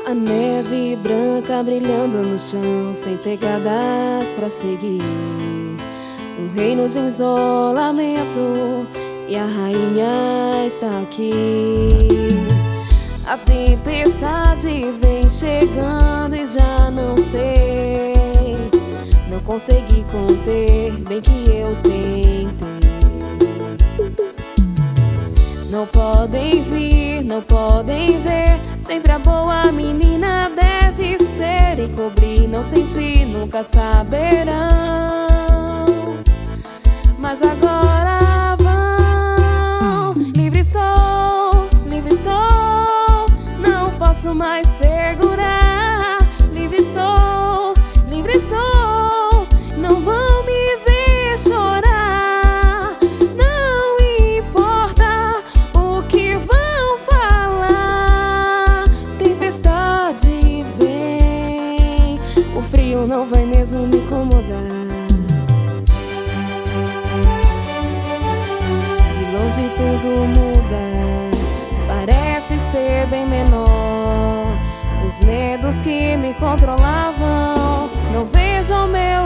A neve branca brilhando no chão, sem pegadas pra seguir. Um reino de isolamento e a rainha está aqui. A tempestade vem chegando e já não sei. Não consegui conter, bem que eu tentei. Não podem vir, não podem ver. Sempre a boa menina deve ser. Encobrir, não sentir, nunca saberão. Mas agora vão. Livre estou, não posso mais segurar. Livre sou, não vão me ver chorar. Não importa o que vão falar. Tempestade vem, o frio não vai mesmo me incomodar. De longe tudo muda, parece ser bem menor. Os medos que me controlavam não vejo ao meu